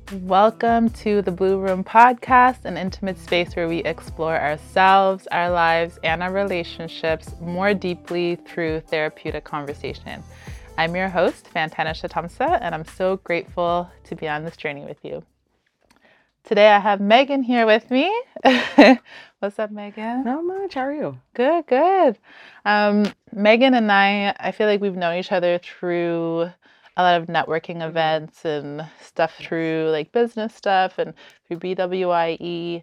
Welcome to the Blue Room Podcast, an intimate space where we explore ourselves, our lives, and our relationships more deeply through therapeutic conversation. I'm your host, Fantana Shatamsa, and I'm so grateful to be on this journey with you. Today I have Megan here with me. What's up, Megan? Not much. How are you? Good. Megan and I feel like we've known each other through a lot of networking events and stuff through like business stuff and through BWIE.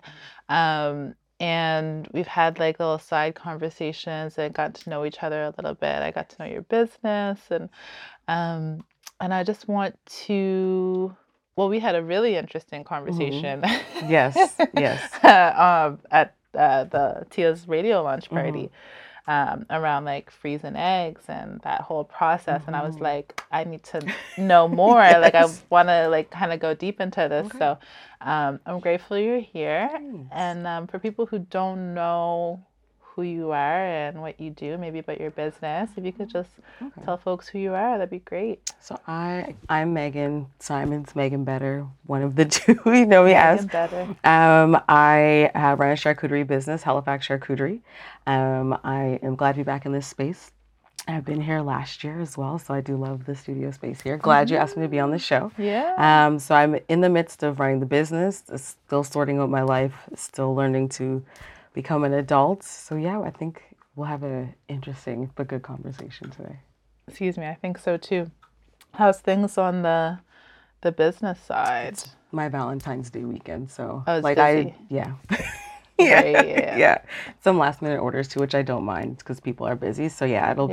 And we've had like little side conversations and got to know each other a little bit. I got to know your business and I just want to, well, we had a really interesting conversation. Yes. At the Tia's radio launch party. Around like freezing eggs and that whole process. And I was like, I need to know more. Yes. Like I want to like kind of go deep into this. Okay. So I'm grateful you're here. Thanks. And for people who don't know who you are and what you do, maybe about your business, if you could just tell folks who you are, that'd be great. So I'm Megan. Simon's Megan Better, one of the two we know me as. Better. I run a charcuterie business, Halifax Charcuterie. I am glad to be back in this space. I've been here last year as well, so I do love the studio space here. Glad you asked me to be on the show. Yeah. So I'm in the midst of running the business, still sorting out my life, still learning to become an adult. So yeah, I think we'll have an interesting but good conversation today. Excuse me, I think so too. How's things on the business side? It's my Valentine's Day weekend, so it's like busy. Yeah. Yeah. Some last minute orders too, which I don't mind because people are busy. So yeah, it'll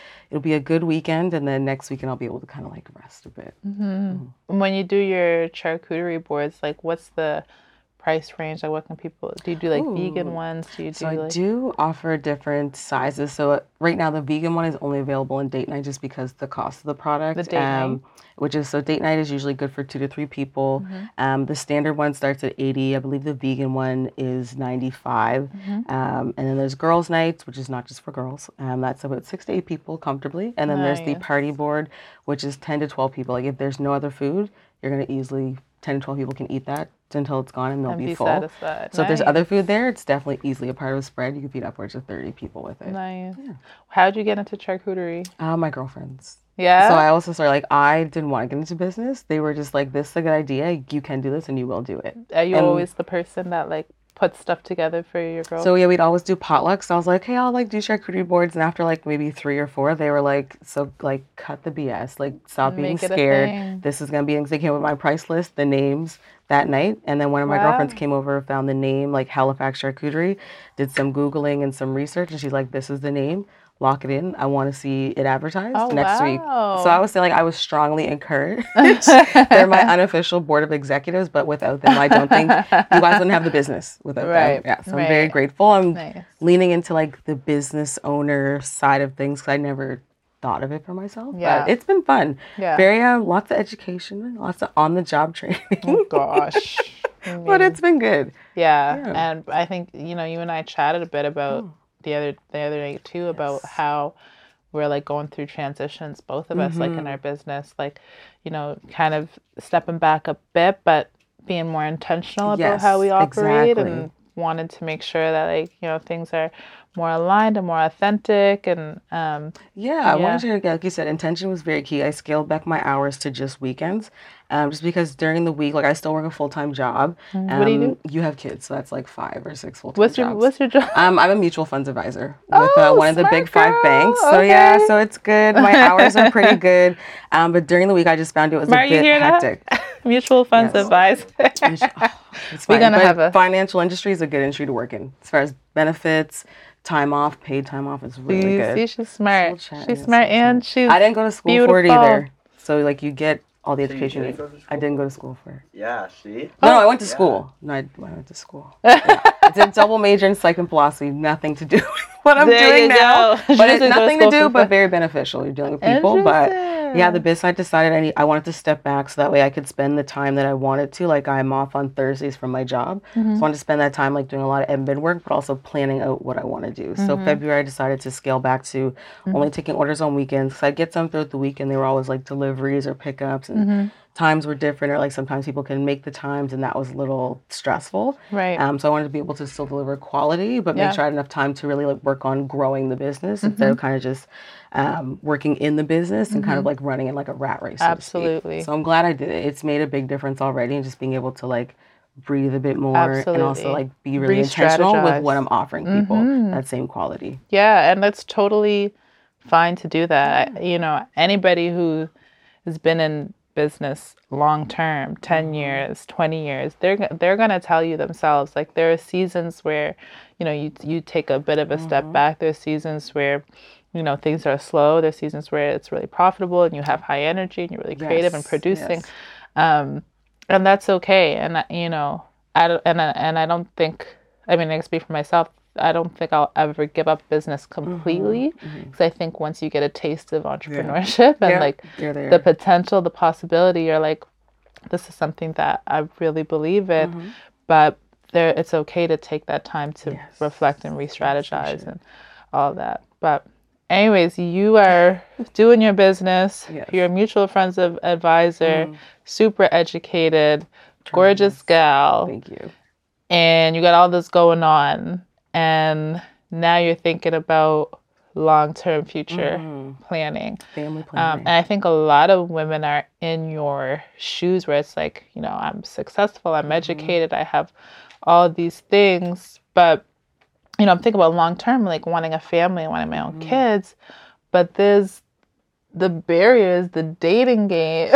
be a good weekend, and then next weekend I'll be able to kind of like rest a bit. When you do your charcuterie boards, like what's the price range? Like what can people do? You do like vegan ones? Do you do I do offer different sizes. So right now the vegan one is only available in date night just because the cost of the product. The date night? So date night is usually good for 2 to 3 people. The standard one starts at $80. I believe the vegan one is $95. And then there's girls' nights, which is not just for girls. That's about 6 to 8 people comfortably. And then there's the party board, which is 10 to 12 people. Like if there's no other food, you're gonna easily 10 to 12 people can eat that until it's gone and they'll be full. Satisfied. So if there's other food there, it's definitely easily a part of a spread. You can feed upwards of 30 people with it. Nice. Yeah. How'd you get into charcuterie? My girlfriends. Yeah. So I also started like I didn't want to get into business. They were just like, this is a good idea. You can do this and you will do it. Are you always the person that like puts stuff together for your girls? So yeah, we'd always do potlucks. So I was like, hey, I'll like do charcuterie boards. And after like maybe 3 or 4, they were like, so like cut the BS. Like stop being scared. This is gonna be, they came with my price list, the names that night. And then one of my girlfriends came over, found the name, like Halifax Charcuterie, did some Googling and some research. And she's like, this is the name. Lock it in. I want to see it advertised next week. So I would say like I was strongly encouraged. They're my unofficial board of executives, but without them, I don't think you guys wouldn't have the business without them. Yeah, so I'm very grateful. I'm leaning into like the business owner side of things because I never thought of it for myself. Yeah. But it's been fun. Yeah. Very lots of education, lots of on-the-job training. Oh gosh. But it's been good. Yeah. And I think, you and I chatted a bit about the other night too about how we're like going through transitions, both of us, like in our business, like, kind of stepping back a bit, but being more intentional about how we operate and wanted to make sure that like, things are more aligned and more authentic. And I wanted to, like you said, intention was very key. I scaled back my hours to just weekends, just because during the week, like I still work a full-time job. What do you do? You have kids, so that's like 5 or 6 full-time jobs. What's your job? I'm a mutual funds advisor with one of the big 5 banks. So so it's good. My hours are pretty good. But during the week, I just found it was a bit hectic. Mutual funds advisor. It's fine. We're gonna have financial industry is a good industry to work in as far as benefits. Time off, paid time off is really good. See, she's smart. She's smart and she's I didn't go to school beautiful. for it either. So like you get all the education. I didn't go to school for it. Yeah, see? No, I went to school. No, I went to school. I did double major in psych and philosophy. Nothing to do with what I'm doing now. But it's nothing to do, but very beneficial. You're dealing with people. But yeah, the business, I decided I wanted to step back so that way I could spend the time that I wanted to. Like I'm off on Thursdays from my job. So I wanted to spend that time like doing a lot of admin work, but also planning out what I want to do. So February, I decided to scale back to only taking orders on weekends. Because I'd get some throughout the week and they were always like deliveries or pickups and times were different, or like sometimes people can make the times and that was a little stressful. Right. So I wanted to be able to still deliver quality, but make sure I had enough time to really like work on growing the business instead of kind of just working in the business and kind of like running in like a rat race. So Absolutely. So I'm glad I did it. It's made a big difference already, and just being able to like breathe a bit more and also like be really intentional with what I'm offering people, that same quality. Yeah, and that's totally fine to do that. You know, anybody who has been in business long term, 10 years, 20 years, they're going to tell you themselves, like, there are seasons where, you know, you take a bit of a step back. There's seasons where, you know, things are slow. There's seasons where it's really profitable and you have high energy and you're really creative and producing. And that's okay. And, you know, I don't think, I mean, I can speak for myself, I don't think I'll ever give up business completely, because I think once you get a taste of entrepreneurship and like the potential, the possibility, you're like, this is something that I really believe in. But it's okay to take that time to reflect and re-strategize and all that. But anyways, you are doing your business. You're a mutual friends of advisor, super educated, gorgeous gal. Thank you. And you got all this going on. And now you're thinking about long-term future planning. Family planning. And I think a lot of women are in your shoes where it's like, you know, I'm successful, I'm educated, I have all these things. But, you know, I'm thinking about long-term, like wanting a family, wanting my own kids. But there's the barriers, the dating game.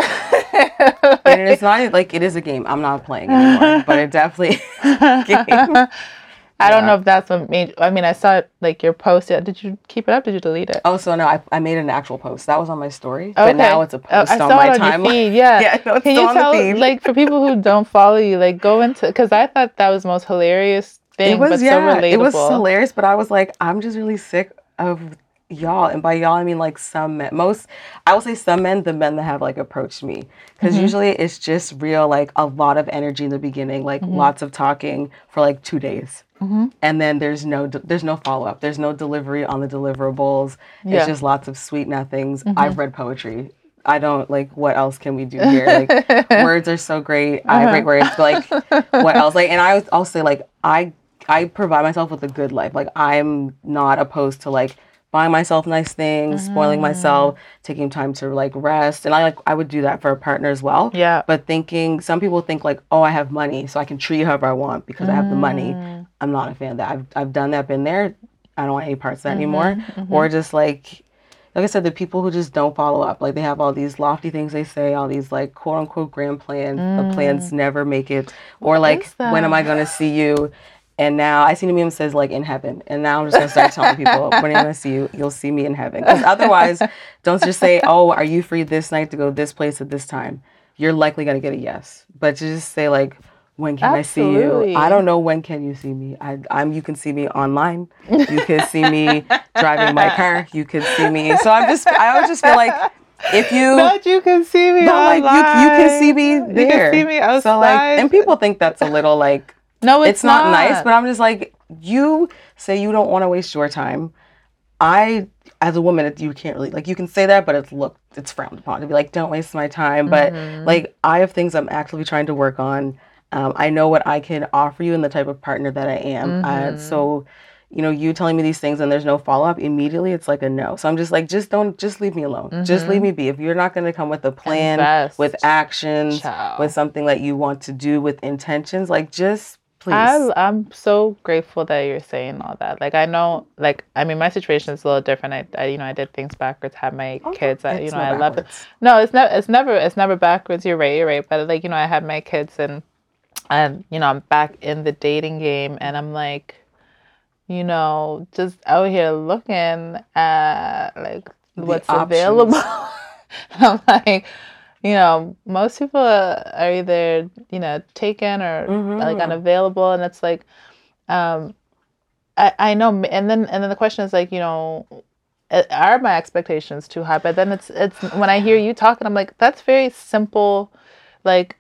And it's not like it is a game. I'm not playing anymore, but it definitely is a game. I don't know if that's what made. I mean, I saw it, like your post. Did you keep it up? Did you delete it? Oh, so no, I made an actual post. That was on my story, but now it's a post on my timeline. Yeah, no, it's Can still you on tell, the feed. like, for people who don't follow you, like, go into, because I thought that was the most hilarious thing, but so relatable. It was hilarious, but I was like, I'm just really sick of y'all, and by y'all I mean like some men. I will say some men, the men that have like approached me, because usually it's just real, like a lot of energy in the beginning, like lots of talking for like 2 days, and then there's no follow-up, there's no delivery on the deliverables. It's just lots of sweet nothings. I've read poetry. I don't, like, what else can we do here? Like, words are so great. I have great words, but like, what else? Like, and I'll say, like, I provide myself with a good life. Like, I'm not opposed to like buying myself nice things, spoiling myself, taking time to like rest. And I would do that for a partner as well. Yeah. But some people think like, oh, I have money, so I can treat you however I want because I have the money. I'm not a fan of that. I've done that, been there. I don't want any parts of that anymore. Or just like I said, the people who just don't follow up. Like, they have all these lofty things they say, all these like quote unquote grand plans. The plans never make it. Or like, when am I going to see you? And now I seen a meme that says like in heaven. And now I'm just going to start telling people, when I'm going to see you, you'll see me in heaven. Because otherwise, don't just say, oh, are you free this night to go this place at this time? You're likely going to get a yes. But just say like, when can I see you? I don't know, when can you see me? You can see me online. You can see me driving my car. You can see me. So I always just feel like, if you... But you can see me online. Like, you can see me there. You can see me outside. So like, and people think that's a little like... No, it's not nice, but I'm just like, you say you don't want to waste your time. As a woman, you can't really, like, you can say that, but it's frowned upon to be like, don't waste my time. But like, I have things I'm actively trying to work on. I know what I can offer you and the type of partner that I am. So, you know, you telling me these things and there's no follow-up immediately, it's like a no. So I'm just like, just leave me alone. Just leave me be. If you're not going to come with a plan, with actions, with something that you want to do, with intentions, like, just please. I'm so grateful that you're saying all that. Like, I know, like, I mean, my situation is a little different. I did things backwards, had my kids. I love it. No, it's never backwards. You're right. But like, I had my kids and I'm back in the dating game, and I'm like, just out here looking at like what's available. I'm like, most people are either, taken or like unavailable. And it's like, I know. And then the question is like, are my expectations too high? But then it's when I hear you talking, I'm like, that's very simple. Like,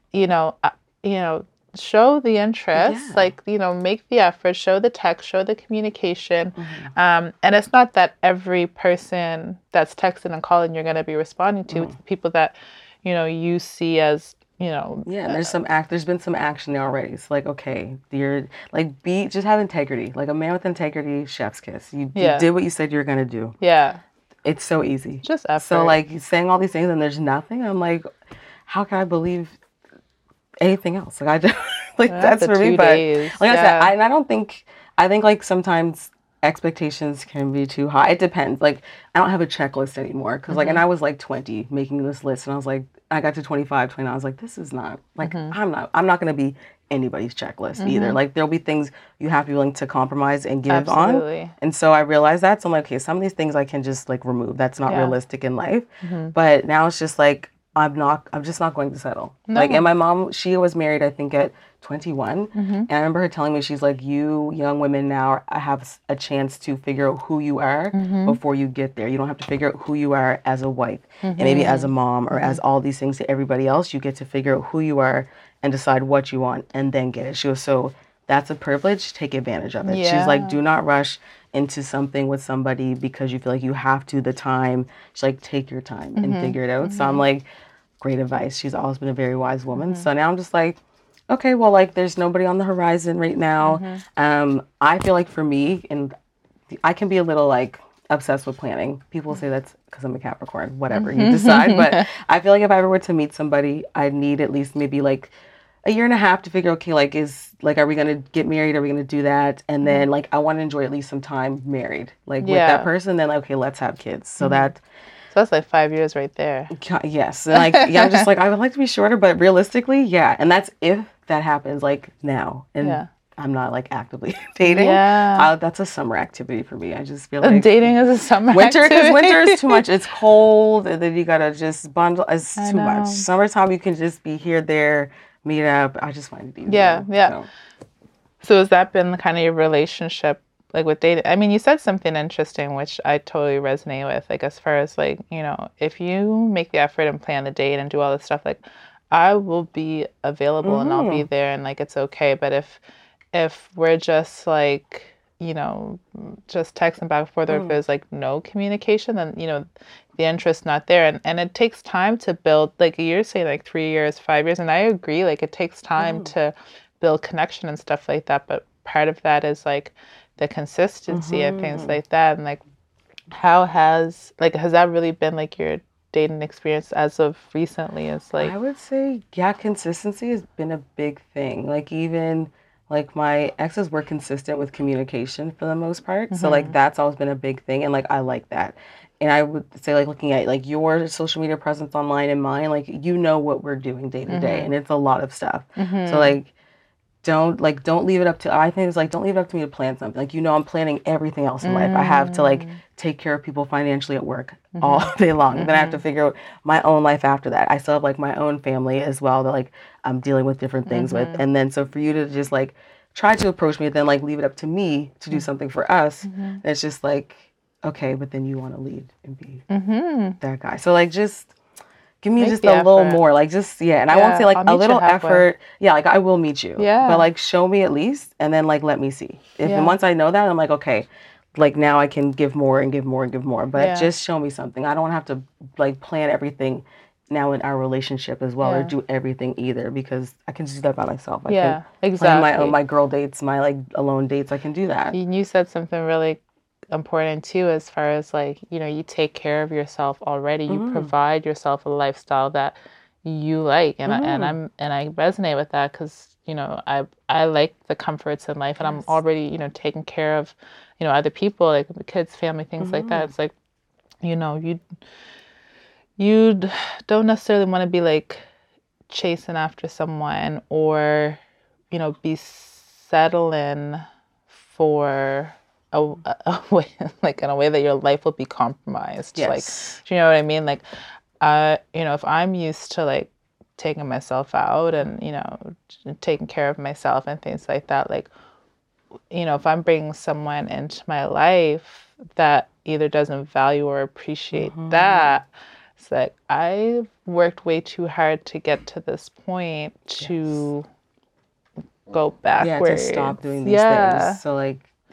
show the interest, like, make the effort, show the text, show the communication. And it's not that every person that's texting and calling you're going to be responding to. It's people that, you see as, Yeah, and there's been some action there already. It's like, okay, you're like just have integrity. Like a man with integrity, chef's kiss. You did what you said you were gonna do. Yeah. It's so easy. Just effort. So like saying all these things and there's nothing, I'm like, how can I believe anything else? Like I just like that's for me. But like I said, I think like sometimes expectations can be too high. It depends. Like I don't have a checklist anymore because like, and I was like 20 making this list, and I was like, I got to 25, 29. I was like, this is not like I'm not going to be anybody's checklist either. Like there'll be things you have to be willing to compromise and give on. And so I realized that. So I'm like, okay, some of these things I can just like remove. That's not realistic in life. But now it's just like I'm just not going to settle. No. Like, and my mom, she was married, I think, at 21. And I remember her telling me, she's like, you young women now have a chance to figure out who you are before you get there. You don't have to figure out who you are as a wife and maybe as a mom or as all these things to everybody else. You get to figure out who you are and decide what you want and then get it. She was that's a privilege. Take advantage of it. Yeah. She's like, do not rush into something with somebody because you feel like you have to the time. She's like, take your time and figure it out. So I'm like, great advice. She's always been a very wise woman. So now I'm just like, okay, well, like there's nobody on the horizon right now. I feel like for me, and I can be a little like obsessed with planning. People say that's because I'm a Capricorn, whatever you decide. But I feel like if I ever were to meet somebody, I'd need at least maybe like a year and a half to figure, okay, like are we going to get married? Are we going to do that? And then like, I want to enjoy at least some time married, like with that person. Then like, okay, let's have kids. So that's like 5 years right there. Yes. And like, I'm just like, I would like to be shorter, but realistically, yeah. And that's if that happens like now. And I'm not like actively dating. Yeah. That's a summer activity for me. I just feel like dating is a summer activity. Because winter is too much. It's cold. And then you got to just bundle. It's too much. Summertime, you can just be here, there, meet up. I just find it easy. Yeah. So has that been kind of your relationship like with dating? I mean, you said something interesting, which I totally resonate with. Like as far as like, if you make the effort and plan the date and do all this stuff, like I will be available and I'll be there and like, it's okay. But if we're just like, just texting back and forth, or if there's like no communication, then, the interest not there. And it takes time to build, like you're saying, like 3 years, 5 years. And I agree, like it takes time to build connection and stuff like that. But part of that is like the consistency and things like that. And like, has that really been like your dating experience as of recently? Is like, I would say, consistency has been a big thing. Like even like my exes were consistent with communication for the most part. So like that's always been a big thing. And like, I like that. And I would say like looking at like your social media presence online and mine, like, what we're doing day to day. And it's a lot of stuff. So like, don't leave it up to, I think it's like, don't leave it up to me to plan something. Like, I'm planning everything else in life. I have to like take care of people financially at work all day long. Then I have to figure out my own life after that. I still have like my own family as well that like I'm dealing with different things with. And then so for you to just like try to approach me and then like leave it up to me to do something for us, it's just like, okay, but then you want to lead and be that guy. So like just give me just a little more, like just, and I won't say like a little effort. Yeah, like I will meet you. Yeah. But like show me at least, and then like let me see. And once I know that, I'm like, okay, like now I can give more and give more and give more. But just show me something. I don't have to like plan everything now in our relationship as well, or do everything either, because I can just do that by myself. I can exactly. Plan my girl dates, my like alone dates. I can do that. You said something really important too, as far as like, you take care of yourself already. You provide yourself a lifestyle that you like, and I resonate with that because I like the comforts in life, and I'm already taking care of other people, like kids, family, things like that. It's like you don't necessarily want to be like chasing after someone or be settling for a way, like in a way that your life will be compromised. Yes. Like, do you know what I mean? Like, if I'm used to like taking myself out and, taking care of myself and things like that, like, if I'm bringing someone into my life that either doesn't value or appreciate that, it's like I've worked way too hard to get to this point to go backwards. Yeah, to stop doing these things. So like,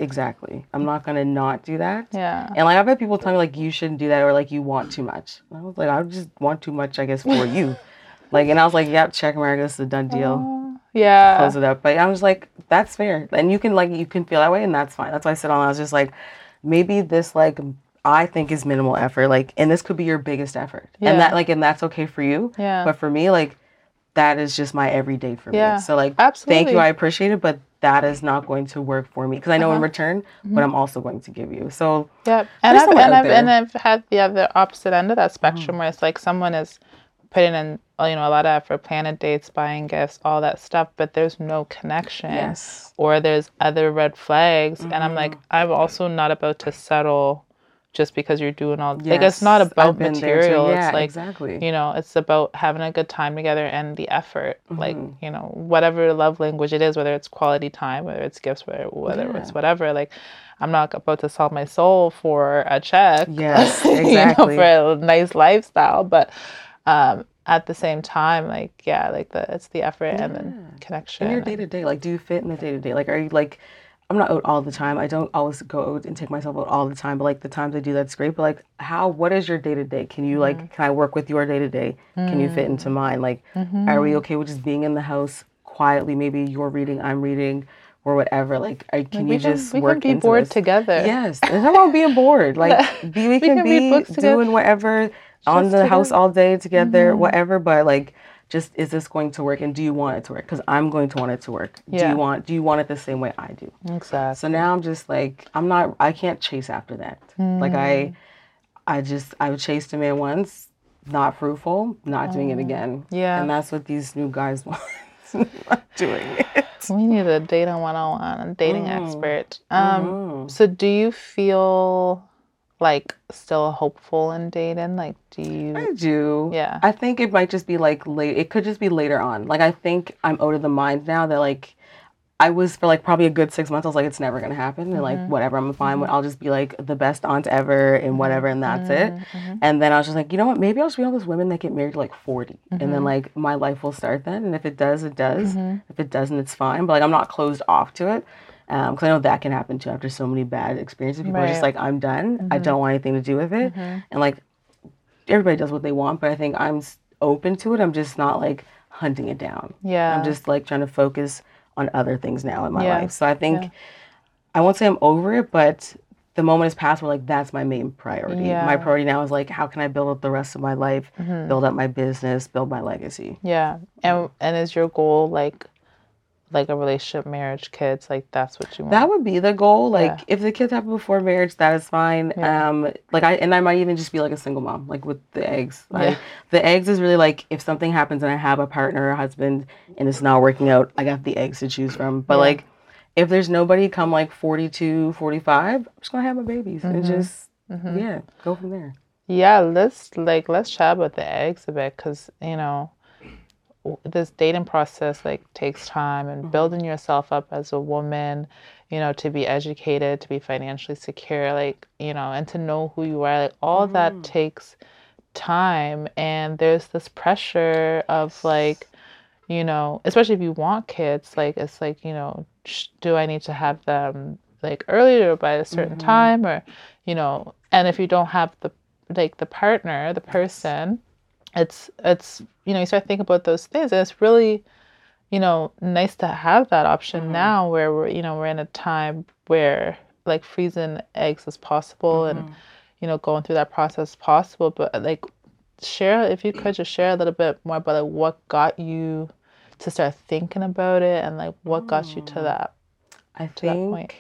Exactly. I'm not gonna not do that. Yeah. And like I've had people tell me like you shouldn't do that or like you want too much. And I was like, I just want too much, I guess, for you. Like, and I was like, yep, check mark, this is a done deal. Yeah. Close it up. But I was like, that's fair. And you can feel that way and that's fine. That's why I said I was just like, maybe this like I think is minimal effort. Like, and this could be your biggest effort. Yeah. And that's okay for you. Yeah. But for me, like that is just my everyday for me. So like, absolutely. Thank you, I appreciate it, but that is not going to work for me because I know in return what I'm also going to give you. So yeah, and I've had the other opposite end of that spectrum where it's like someone is putting in a lot of effort, planning dates, buying gifts, all that stuff, but there's no connection. Yes. Or there's other red flags, and I'm like, I'm also not about to settle just because you're doing all like it's not about material. Yeah, it's like exactly. It's about having a good time together and the effort. Like, whatever love language it is, whether it's quality time, whether it's gifts, whether it's whatever, like I'm not about to sell my soul for a check. Yes, exactly. For a nice lifestyle. But at the same time, like, it's the effort and then connection. In your day to day, like, do you fit in the day to day? Like, are you like, I'm not out all the time. I don't always go out and take myself out all the time, but like the times I do, that's great. But like, what is your day to day? Can you can I work with your day to day? Can you fit into mine? Like, are we okay with just being in the house quietly? Maybe you're reading, I'm reading, or whatever. Like, can you just work into this? We can be bored together. Yes, it's not about being bored. Like, we can be doing whatever on the house all day together, whatever. But like, just is this going to work, and do you want it to work? Because I'm going to want it to work. Yeah. Do you want it the same way I do? Exactly. So now I'm just like, I can't chase after that. Like I chased a man once, not fruitful, not doing it again. Yeah. And that's what these new guys want. Not doing it. We need a dating 101, a dating expert. So do you feel like still hopeful in dating? Like, do you? I do. Yeah. I think it might just be like late. It could just be later on. Like, I think I'm out of the mind now that like I was for like probably a good 6 months. I was like, it's never going to happen. And like, whatever, I'm fine. I'll just be like the best aunt ever and whatever. And that's it. And then I was just like, you know what? Maybe I'll just be all those women that get married to like 40. And then like my life will start then. And if it does, it does. If it doesn't, it's fine. But like, I'm not closed off to it. Because I know that can happen too after so many bad experiences. People are just like, I'm done. I don't want anything to do with it. And like, everybody does what they want. But I think I'm open to it. I'm just not like hunting it down. Yeah. I'm just like trying to focus on other things now in my life. So I think, I won't say I'm over it, but the moment has passed where like, that's my main priority. Yeah. My priority now is like, how can I build up the rest of my life, build up my business, build my legacy. Yeah. And is your goal like a relationship, marriage, kids, like that's what you want? That would be the goal. Like if the kids happen before marriage, that is fine. Yeah. I might even just be like a single mom, like with the eggs. Like the eggs is really like if something happens and I have a partner or a husband and it's not working out, I got the eggs to choose from. But like if there's nobody come like 42, 45, I'm just gonna have my babies and just go from there. Yeah, let's chat about the eggs a bit, because this dating process like takes time, and building yourself up as a woman, to be educated, to be financially secure, like, and to know who you are, like all that takes time. And there's this pressure of like, especially if you want kids, like it's like, do I need to have them like earlier by a certain time, or and if you don't have the partner, the person, it's you start thinking about those things, and it's really nice to have that option now, where we're in a time where like freezing eggs is possible, and going through that process is possible. But like, if you could just share a little bit more about like what got you to start thinking about it, and like what got you to that point.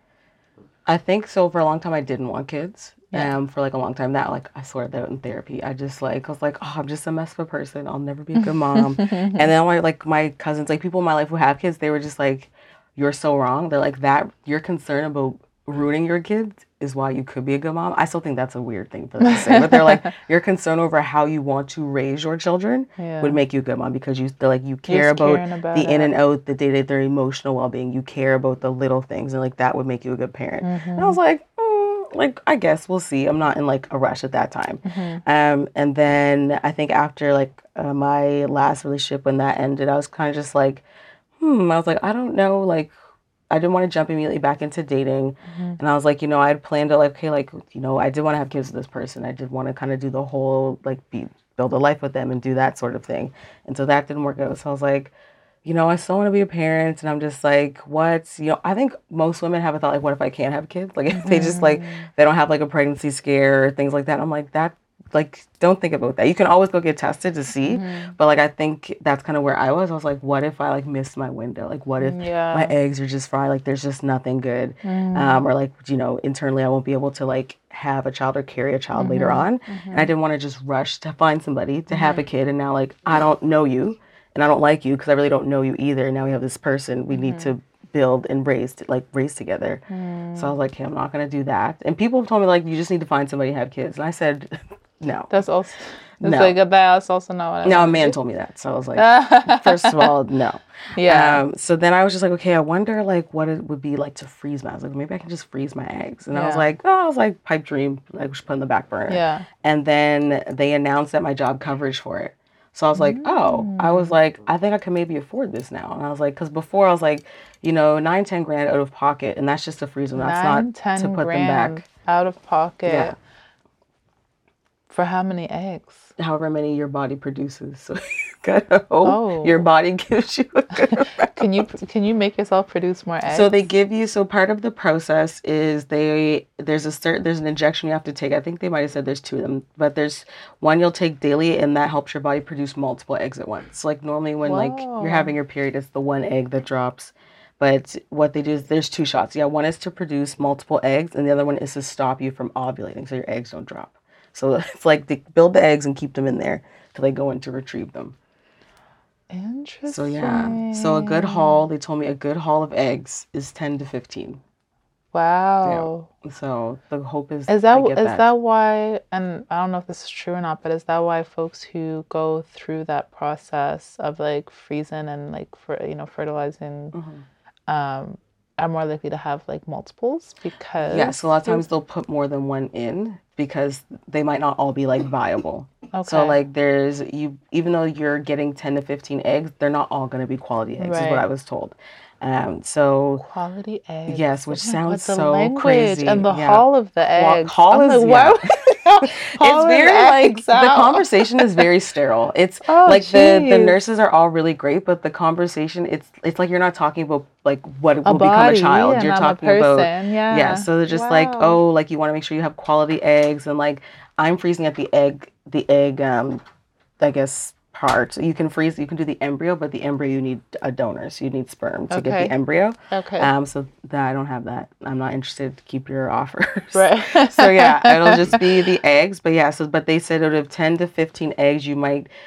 I think so. For a long time, I didn't want kids. For like a long time, that like I sorted that out in therapy. I was like, oh, I'm just a mess of a person. I'll never be a good mom. And then my cousins, like people in my life who have kids, they were just like, you're so wrong. They're like, that you're concerned about ruining your kids is why you could be a good mom. I still think that's a weird thing for them to say, but they're like, your concern over how you want to raise your children would make you a good mom, because they're like, you care about the in and out, the day-to-day, their emotional well-being. You care about the little things, and like that would make you a good parent. And I was like, like, I guess we'll see. I'm not in like a rush at that time. And then I think after like my last relationship, when that ended, I was kind of just like, I was like, I don't know, like I didn't want to jump immediately back into dating. And I was like, I'd planned to like, okay, like, I did want to have kids with this person. I did want to kind of do the whole, like, build a life with them and do that sort of thing. And so that didn't work out. So I was like, I still want to be a parent. And I'm just like, what? I think most women have a thought, like, what if I can't have kids? Like, if they just, like, they don't have, like, a pregnancy scare or things like that. I'm like, don't think about that. You can always go get tested to see. But, like, I think that's kind of where I was. I was like, what if I, like, missed my window? Like, what if my eggs are just fried? Like, there's just nothing good. Or, like, internally I won't be able to, like, have a child or carry a child later on. And I didn't want to just rush to find somebody to have a kid. And now, like, I don't know you. And I don't like you because I really don't know you either. Now we have this person we need to build and raise together. So I was like, hey, I'm not going to do that. And people have told me, like, you just need to find somebody to have kids. And I said, no. That's also, that's also not what I No, a man told me that. So I was like, first of all, no. Yeah. So then I was just like, okay, I wonder, like, what it would be like to freeze my eggs. Like, maybe I can just freeze my eggs. And I was like, pipe dream. I should put in the back burner. Yeah. And then they announced that my job coverage for it. So I was like, I think I can maybe afford this now. And I was like, because before I was like, $9-10 out of pocket, and that's just to freeze them. That's not to put them back. Out of pocket. Yeah. For how many eggs? However many your body produces. So you gotta hope your body gives you a good amount. Can you make yourself produce more eggs? So they give you, so part of the process is there's an injection you have to take. I think they might have said there's 2 of them, but there's one you'll take daily, and that helps your body produce multiple eggs at once. Like normally when like you're having your period, it's the 1 egg that drops. But what they do is there's 2 shots. Yeah, one is to produce multiple eggs, and the other one is to stop you from ovulating so your eggs don't drop. So it's like they build the eggs and keep them in there till they go in to retrieve them. Interesting. So yeah. So a good haul, they told me a good haul of eggs is 10 to 15. Wow. Yeah. So the hope is that why, and I don't know if this is true or not, but is that why folks who go through that process of like freezing and like fertilizing are more likely to have like multiples? Because yes, a lot of times they'll put more than one in because they might not all be like viable. Okay. So like even though you're getting 10 to 15 eggs, they're not all going to be quality eggs, is what I was told. So quality eggs. Yes, which sounds so language crazy. And the hall of the eggs. Hall is it's very like the conversation is very sterile. It's the nurses are all really great, but the conversation it's like you're not talking about like what will become a child. You're talking about so they're just like, oh, like you want to make sure you have quality eggs, and like I'm freezing at the egg I guess part. You can do the embryo, but the embryo you need a donor, so you need sperm to get the embryo. Okay. So that I don't have that. I'm not interested to keep your offers. Right. So yeah, it'll just be the eggs. But yeah, but they said out of 10 to 15 eggs, I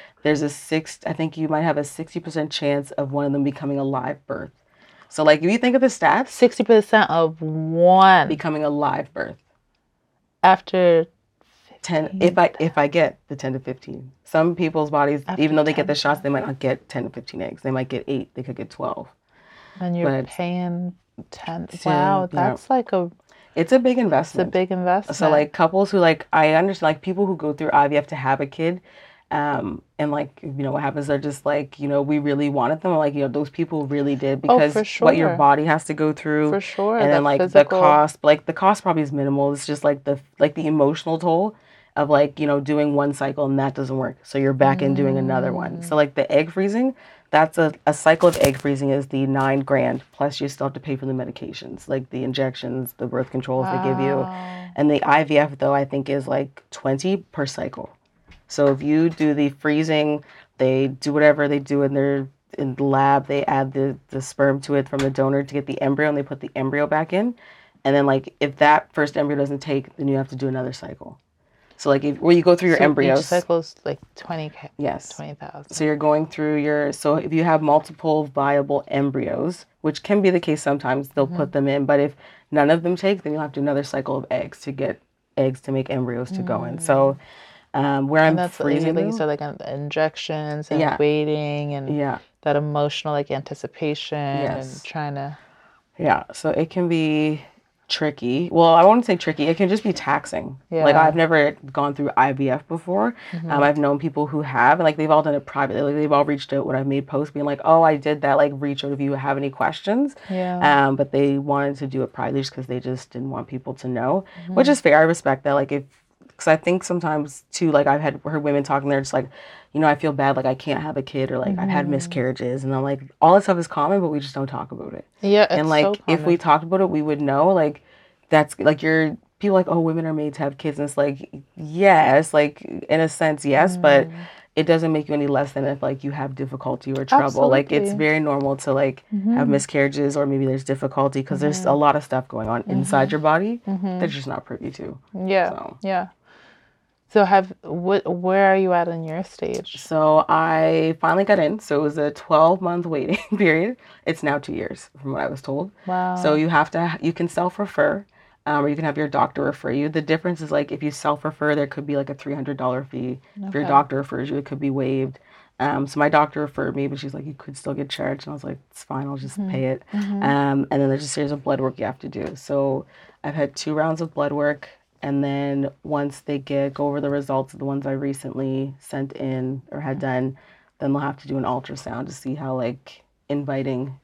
think you might have a 60% chance of one of them becoming a live birth. So like if you think of the stats, 60% of one becoming a live birth. After 10, if I get the 10 to 15. Some people's bodies, even though they get the shots, they might not get 10 to 15 eggs. They might get 8. They could get 12. And you're paying 10. Wow, that's it's a big investment. It's a big investment. So like couples who I understand, like people who go through IVF to have a kid, and like, what happens, they're just like, we really wanted them. Like, those people really did, because what your body has to go through. For sure. And then like physical. The cost probably is minimal. It's just like the emotional toll of like, doing one cycle and that doesn't work. So you're back in doing another one. So like the egg freezing, that's a cycle of egg freezing is the $9,000, plus you still have to pay for the medications, like the injections, the birth controls they give you. And the IVF though, I think is like 20 per cycle. So if you do the freezing, they do whatever they do in the lab, they add the sperm to it from the donor to get the embryo, and they put the embryo back in. And then like if that first embryo doesn't take, then you have to do another cycle. So like where you go through your embryos. Each cycle is like 20K. Yes. 20,000. So you're going through so if you have multiple viable embryos, which can be the case sometimes, they'll put them in. But if none of them take, then you'll have to do another cycle of eggs to get eggs to make embryos to go in. So that's freezing, like you said, like injections and waiting and that emotional like anticipation and trying to. Yeah. So it can be tricky. Well, I won't say tricky. It can just be taxing. Yeah. Like I've never gone through IVF before. I've known people who have, and like they've all done it privately. Like they've all reached out when I've made posts being like, "Oh, I did that. Like, reach out if you have any questions." Yeah. But they wanted to do it privately just because they just didn't want people to know, which is fair. I respect that. Like because I think sometimes too, like I've heard women talking, they're just like, I feel bad, like I can't have a kid, or like I've had miscarriages, and I'm like, all that stuff is common, but we just don't talk about it. Yeah, it's and like so if we talked about it, we would know. Like that's like people like, oh, women are made to have kids, and it's like, yes, like in a sense, yes, but it doesn't make you any less than if like you have difficulty or trouble. Absolutely. Like it's very normal to like have miscarriages, or maybe there's difficulty because there's a lot of stuff going on inside your body that you're just not privy to. Yeah. So where are you at in your stage? So I finally got in. So it was a 12-month waiting period. It's now 2 years from what I was told. Wow. So you can self-refer, or you can have your doctor refer you. The difference is like if you self-refer, there could be like a $300 fee. Okay. If your doctor refers you, it could be waived. So my doctor referred me, but she's like, you could still get charged. And I was like, it's fine, I'll just pay it. And then there's a series of blood work you have to do. So I've had 2 rounds of blood work. And then once they go over the results of the ones I recently sent in or had done, then they'll have to do an ultrasound to see how like inviting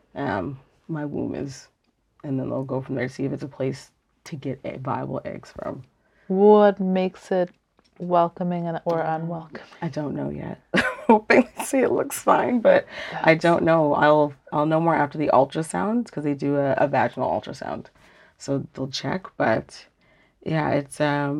my womb is. And then they'll go from there to see if it's a place to get viable eggs from. What makes it welcoming or unwelcoming? I don't know yet. Hoping to see it looks fine, but I don't know. I'll know more after the ultrasound because they do a vaginal ultrasound. So they'll check, but yeah, it's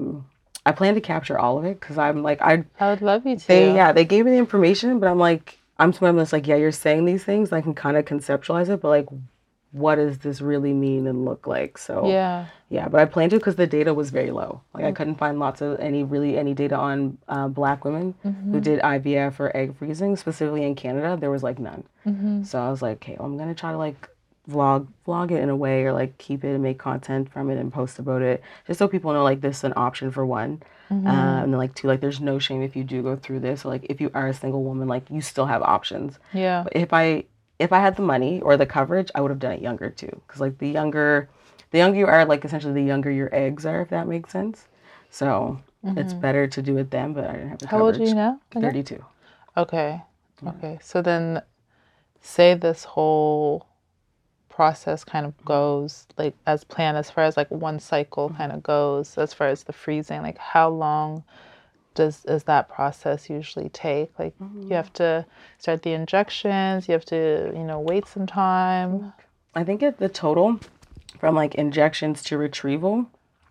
I plan to capture all of it because I'm like I would love you to. They gave me the information, but I'm just like, yeah, you're saying these things, I can kind of conceptualize it, but like what does this really mean and look like? So yeah, but I plan to because the data was very low. Like I couldn't find any data on Black women who did IVF or egg freezing, specifically in Canada. There was like none. So I was like, okay, well, I'm gonna try to like vlog it in a way, or like keep it and make content from it and post about it, just so people know like this is an option for one. And then like 2, like there's no shame if you do go through this, or like if you are a single woman, like you still have options. But if I had the money or the coverage, I would have done it younger too, because like the younger you are, like essentially the younger your eggs are, if that makes sense. So it's better to do it then, but I didn't have the coverage. How old are you now? 32. Okay. So then say this whole process kind of goes like as planned, as far as like one cycle kind of goes, as far as the freezing, like how long does that process usually take? Like you have to start the injections, you have to wait some time. I think the total from like injections to retrieval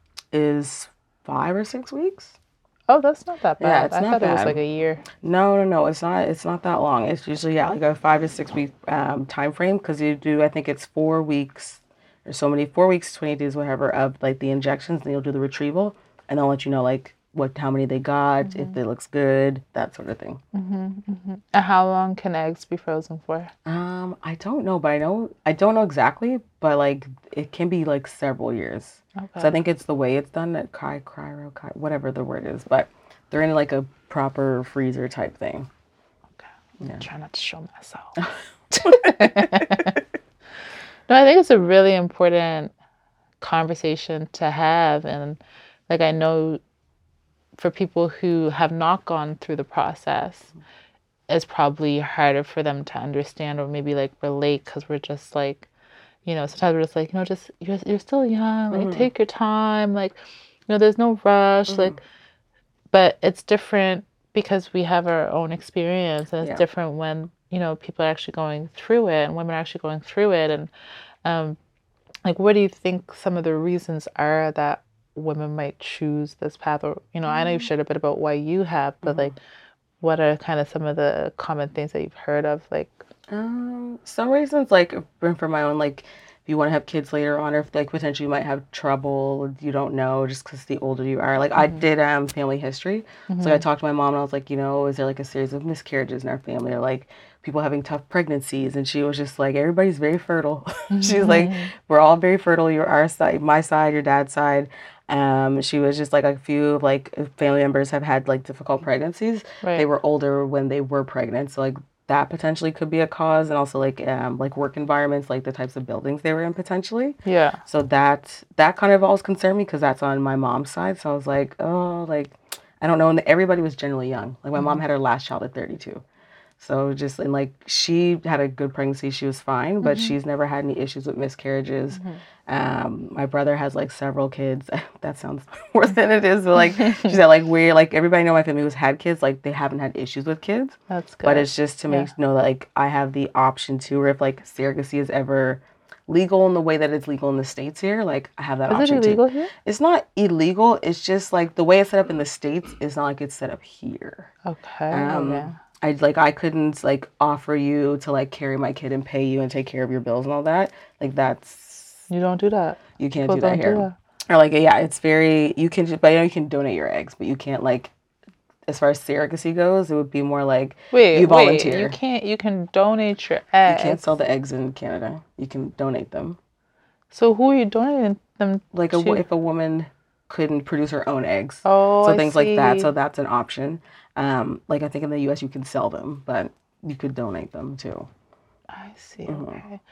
is 5 or 6 weeks. Oh, that's not that bad. Yeah, it's I not thought bad. It was like a year. No, it's not that long. It's usually like a 5 to 6 week time frame, because you do, I think it's 4 weeks or so many, 4 weeks, 28 days, whatever, of like the injections. Then you'll do the retrieval, and they'll let you know like how many they got, if it looks good, that sort of thing. And how long can eggs be frozen for? I don't know, but I don't know exactly, but like it can be like several years. Okay. So I think it's the way it's done at cryo, whatever the word is, but they're in like a proper freezer type thing. Okay. Yeah. I'm trying not to show myself. No, I think it's a really important conversation to have, and like I know for people who have not gone through the process, it's probably harder for them to understand or maybe like relate, because we're just like, sometimes we're just like, just you're still young, like take your time, like, there's no rush, like, but it's different because we have our own experience, and it's different when, people are actually going through it, and women are actually going through it. And like, what do you think some of the reasons are that women might choose this path? Or, I know you've shared a bit about why you have, but like, what are kind of some of the common things that you've heard of? Like, some reasons, like for my own, like if you want to have kids later on, or if like potentially you might have trouble, you don't know, just because the older you are. Like I did family history, so I talked to my mom and I was like, is there like a series of miscarriages in our family, or like people having tough pregnancies? And she was just like, everybody's very fertile. She's like, we're all very fertile. Our side, my side, your dad's side. She was just like, a few like family members have had like difficult pregnancies. Right. They were older when they were pregnant, so like that potentially could be a cause, and also like work environments, like the types of buildings they were in potentially. Yeah. So that kind of always concerned me because that's on my mom's side. So I was like, oh, like I don't know. And everybody was generally young. Like my mom had her last child at 32. So just and like she had a good pregnancy, she was fine, but she's never had any issues with miscarriages. My brother has like several kids. That sounds worse than it is, but like she said, like we're like everybody know my family who's had kids, like they haven't had issues with kids. That's good. But it's just to make know that like I have the option to, or if like surrogacy is ever legal in the way that it's legal in the States here, like I have that option too. Is it illegal here? It's not illegal. It's just like the way it's set up in the States is not like it's set up here. Okay. I couldn't like offer you to like carry my kid and pay you and take care of your bills and all that. Like that's you don't do that. You can't do that here. Or like it's very you can just but you can donate your eggs, but you can't like as far as surrogacy goes, it would be more like you volunteer. You can donate your eggs. You can't sell the eggs in Canada. You can donate them. So who are you donating them like to? If a woman couldn't produce her own eggs. Oh, so things like that. So that's an option. Like I think in the U.S. you can sell them, but you could donate them too. I see. Okay.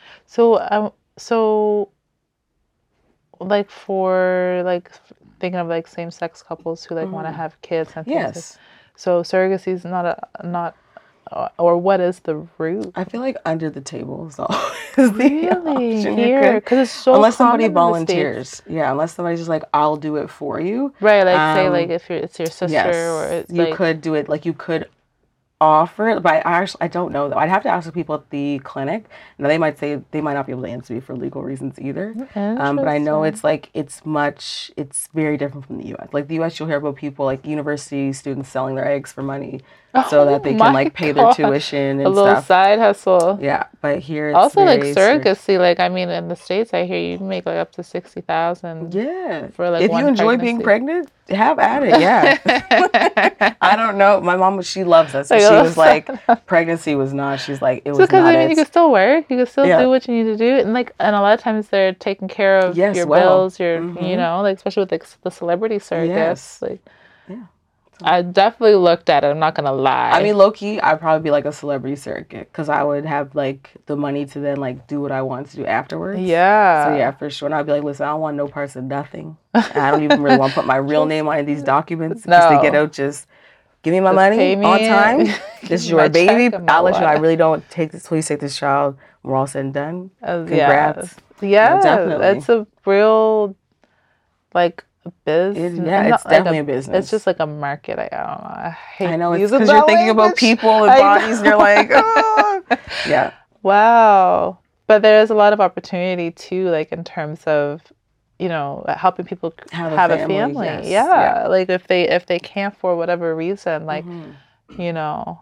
So like for like thinking of like same-sex couples who like want to have kids and things. Yes. So surrogacy is not or what is the route? I feel like under the table is all really option here because it's so unless somebody volunteers. Yeah, unless somebody's just like I'll do it for you. Right, like say like if it's your sister or it's you could do it. Like you could offer it, but I don't know though. I'd have to ask the people at the clinic. Now they might say they might not be able to answer me for legal reasons either. But I know it's very different from the U.S. Like the U.S. you'll hear about people like university students selling their eggs for money so that they can like pay their tuition and a little stuff. Side hustle. Yeah, but here it's also like surrogacy. Like I mean, in the States, I hear you make like up to $60,000. Yeah, for like if you enjoy being pregnant, have at it. Yeah. I don't know. My mom, she loves us. So she was like, pregnancy was not. She's like, it was because not. I mean, you can still work. You can still do what you need to do, and a lot of times they're taking care of your bills. Your you know, like especially with the celebrity surrogates. Like, I definitely looked at it. I'm not gonna lie. I mean, low key, I'd probably be like a celebrity surrogate because I would have like the money to then like do what I want to do afterwards. Yeah. So yeah, for sure. And I'd be like, listen, I don't want no parts of nothing. I don't even really want to put my real name on these documents because they get out. Just give me my money on time. This is your baby. I'll let you know. I really don't take this. Please take this child. We're all said and done. Congrats. Yeah, definitely. It's a real like. Business. It's definitely a business. It's just like a market. I don't know. I know it's because you're thinking about people and bodies, and you're like, oh. Yeah. Wow. But there is a lot of opportunity too, like in terms of, you know, helping people have a family. Yes. Yeah. Like if they can't for whatever reason, like, you know,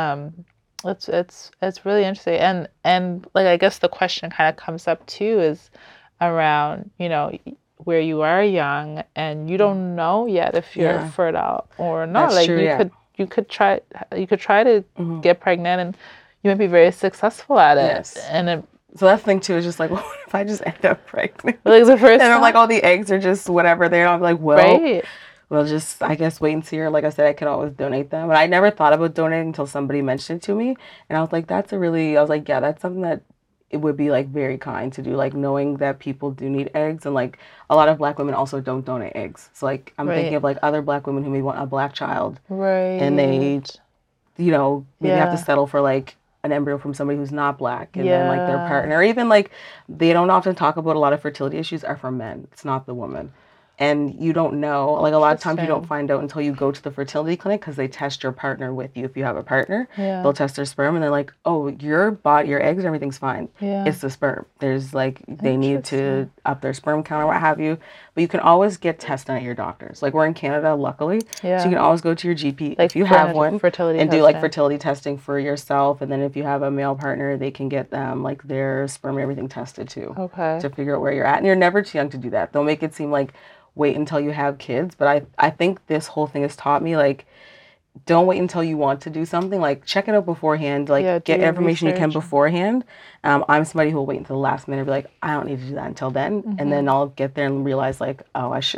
it's really interesting. And like I guess the question kind of comes up too is around, you know, where you are young and you don't know yet if you're fertile or not. That's like true, you could try to get pregnant and you might be very successful at it. Yes. And so that thing too is just like, what if I just end up pregnant? Like the first and I'm like, all the eggs are just whatever. They're not like, well, just I guess wait and see. Or like I said, I could always donate them. But I never thought about donating until somebody mentioned it to me, and I was like, that's something that it would be like very kind to do, like knowing that people do need eggs, and like a lot of Black women also don't donate eggs. So like I'm thinking of like other Black women who may want a Black child, and they, you know, maybe have to settle for like an embryo from somebody who's not Black, and then like their partner, or even like they don't often talk about a lot of fertility issues are for men. It's not the woman. And you don't know, like a lot of times you don't find out until you go to the fertility clinic because they test your partner with you. If you have a partner, they'll test their sperm and they're like, oh, your eggs, everything's fine. It's the sperm. There's like, they need to up their sperm count or what have you. But you can always get tested at your doctors. Like we're in Canada, luckily. So you can always go to your GP like if you have one and do like fertility testing for yourself. And then if you have a male partner, they can get like their sperm and everything tested too. Okay. To figure out where you're at. And you're never too young to do that. They'll make it seem like wait until you have kids, but I think this whole thing has taught me like don't wait until you want to do something, like check it out beforehand, like get information you can beforehand. I'm somebody who will wait until the last minute and be like, I don't need to do that until then, and then I'll get there and realize like, oh, I should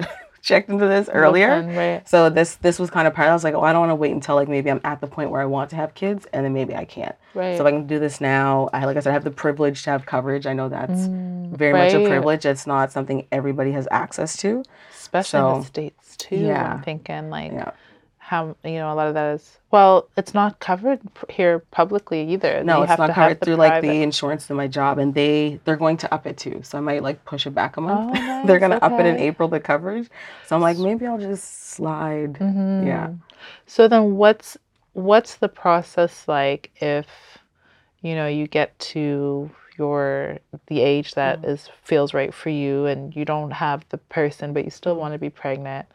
checked into this earlier. Right. So this was kind of part. I was like, oh, I don't want to wait until like maybe I'm at the point where I want to have kids, and then maybe I can't. Right. So if I can do this now, like I said, I have the privilege to have coverage. I know that's very much a privilege. It's not something everybody has access to. Especially in the States too. I'm thinking like how, a lot of that is, well, it's not covered here publicly either. No, it's not covered through like the insurance in my job, and they're going to up it too. So I might like push it back a month. Oh, nice. They're going to up it in April, the coverage. So I'm like, maybe I'll just slide. Yeah. So then what's the process like if, you get to the age that feels right for you and you don't have the person, but you still want to be pregnant?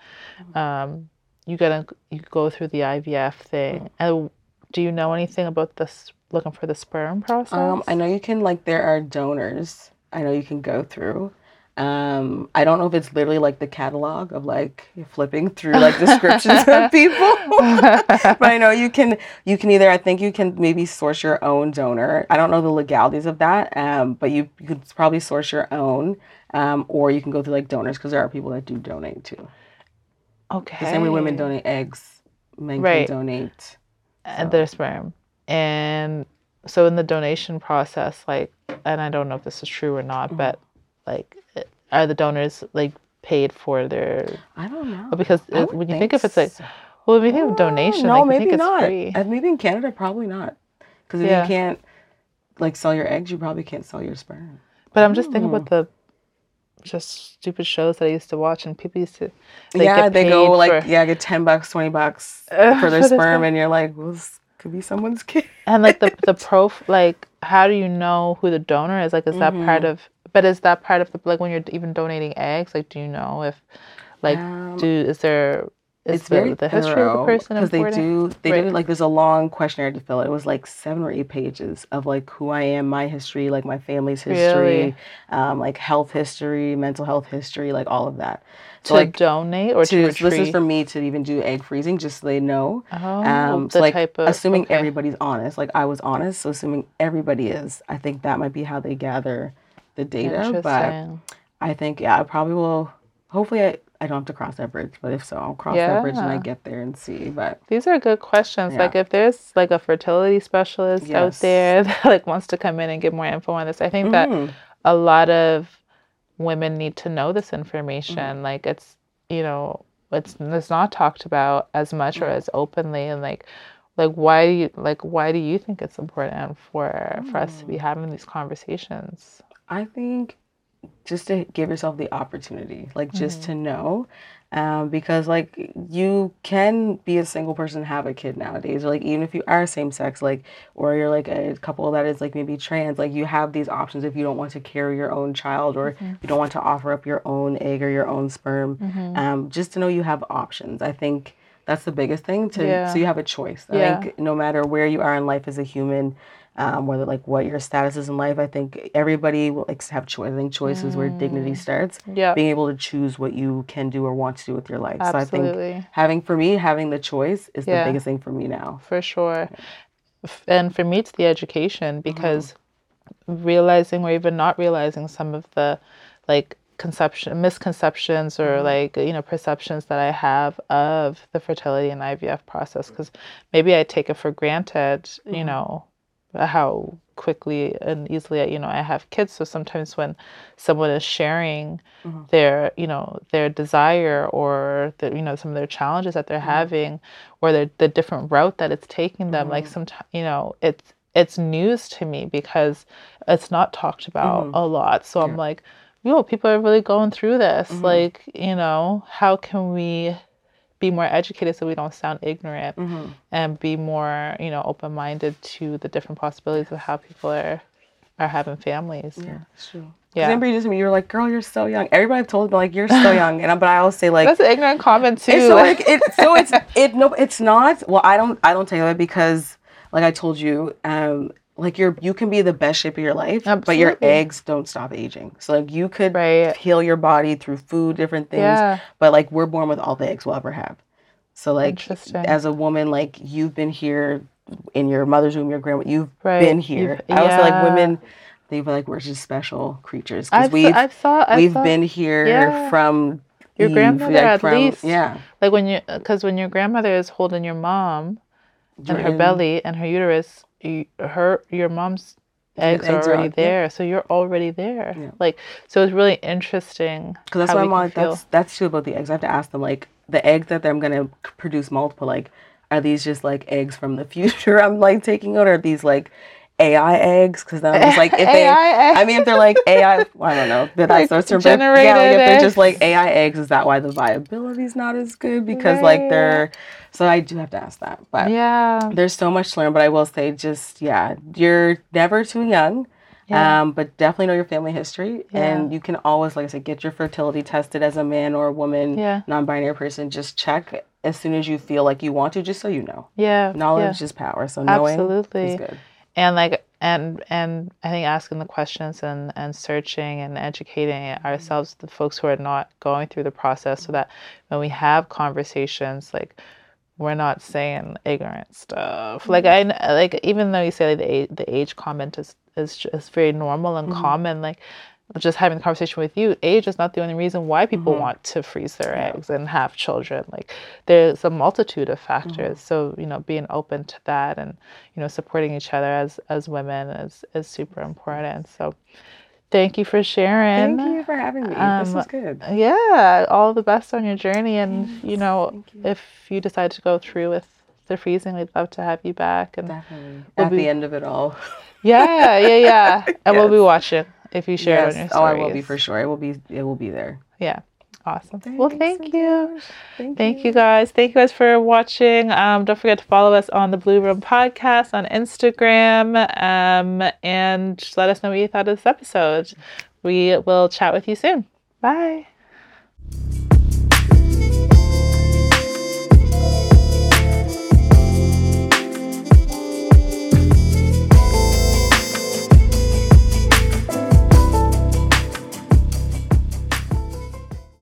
You go through the IVF thing. And do you know anything about this, looking for the sperm process? I know you can, like, there are donors I know you can go through. I don't know if it's literally like the catalog of like flipping through like descriptions of people, but I know you can either, I think you can maybe source your own donor. I don't know the legalities of that, but you could probably source your own, or you can go through like donors, because there are people that do donate too. Okay. The same way women donate eggs, men can donate their sperm. And so in the donation process, like, and I don't know if this is true or not, but like, are the donors like paid for their? I don't know. Because when you think if it's like, well, when you think of donation, no, like, maybe think not. It's free. Maybe in Canada, probably not. Because if you can't like sell your eggs, you probably can't sell your sperm. But I'm just thinking about the just stupid shows that I used to watch, and people used to they go like get $10, $20 for their sperm, and you're like, well, this could be someone's kid. And like the like, how do you know who the donor is? Like, is that part of? But is that part of the, like, when you're even donating eggs? Like, do you know if, like, is the history of the person important? Because they did it, like, there's a long questionnaire to fill out. It was like 7 or 8 pages of like who I am, my history, like my family's history, like health history, mental health history, like all of that. So, like, donate or to retrieve? This is for me to even do egg freezing, just so they know. Oh, so like, type of, assuming everybody's honest, like I was honest, so assuming everybody is, I think that might be how they gather the data. But I think I probably will. Hopefully I don't have to cross that bridge, but if so, I'll cross that bridge when I get there and see. But these are good questions. Like, if there's like a fertility specialist out there that like wants to come in and give more info on this, I think that a lot of women need to know this information. Like, it's it's not talked about as much or as openly, and like why do you think it's important for us to be having these conversations? I think just to give yourself the opportunity, like just to know, because like you can be a single person and have a kid nowadays, or like even if you are same sex, like, or you're like a couple that is like maybe trans, like you have these options if you don't want to carry your own child, or you don't want to offer up your own egg or your own sperm, just to know you have options. I think that's the biggest thing, so you have a choice. I think no matter where you are in life as a human, whether like what your status is in life, I think everybody will have choice. I think choice is where dignity starts. Yeah. Being able to choose what you can do or want to do with your life. Absolutely. So I think having the choice is the biggest thing for me now. For sure. And for me, it's the education, because realizing or even not realizing some of the like misconceptions or like perceptions that I have of the fertility and IVF process, because maybe I take it for granted, how quickly and easily I have kids. So sometimes when someone is sharing their their desire or some of their challenges that they're having, or the different route that it's taking them, like sometimes it's news to me because it's not talked about a lot. So I'm like, people are really going through this. Like, how can we be more educated so we don't sound ignorant, and be more, open-minded to the different possibilities of how people are having families. Yeah, it's true. Yeah. Everybody just, you were like, girl, you're so young. Everybody I've told me, like, you're so young. But I always say, like, that's an ignorant comment too. It's not. Well, I don't take that, because like I told you, like you can be the best shape of your life, but your eggs don't stop aging. So like you could heal your body through food, different things, but like we're born with all the eggs we'll ever have. So like as a woman, like you've been here in your mother's womb, your grandma, you've been here. I always say, like, women, they feel like we're just special creatures because we've been here from Your grandmother, like at least, yeah, like because when your grandmother is holding your mom and her belly and her uterus, your mom's eggs are already there, so you're already there. Yeah. Like, so it's really interesting. Because that's why I'm like, that's true about the eggs. I have to ask them, like, the eggs that I'm gonna produce multiple, like, are these just like eggs from the future I'm like taking out, or are these like AI eggs? Because then I'm just like, if if they're like AI, well, I don't know, like generated yeah, like if they're just like AI eggs, is that why the viability's not as good? Because like they're, so I do have to ask that. But yeah, there's so much to learn. But I will say, just you're never too young. Yeah. But definitely know your family history, and you can always, like I said, get your fertility tested as a man or a woman, non-binary person. Just check as soon as you feel like you want to, just so you know. Yeah. Knowledge is power. So knowing is good. And like and I think asking the questions and searching and educating ourselves, the folks who are not going through the process, so that when we have conversations, like we're not saying ignorant stuff. Like even though you say like the age comment is very normal and common, like just having the conversation with you, age is not the only reason why people want to freeze their eggs and have children. Like there's a multitude of factors. So, being open to that and, supporting each other as women is super important. So thank you for sharing. Thank you for having me. This was good. Yeah, all the best on your journey. And, if you decide to go through with the freezing, we'd love to have you back. And definitely. At the end of it all. Yeah. And we'll be watching if you share it on your stories. Oh, I will be for sure. It will be there. Yeah. Awesome. Thank you. Thank you guys. Thank you guys for watching. Don't forget to follow us on the Blue Room Podcast on Instagram. And let us know what you thought of this episode. We will chat with you soon. Bye.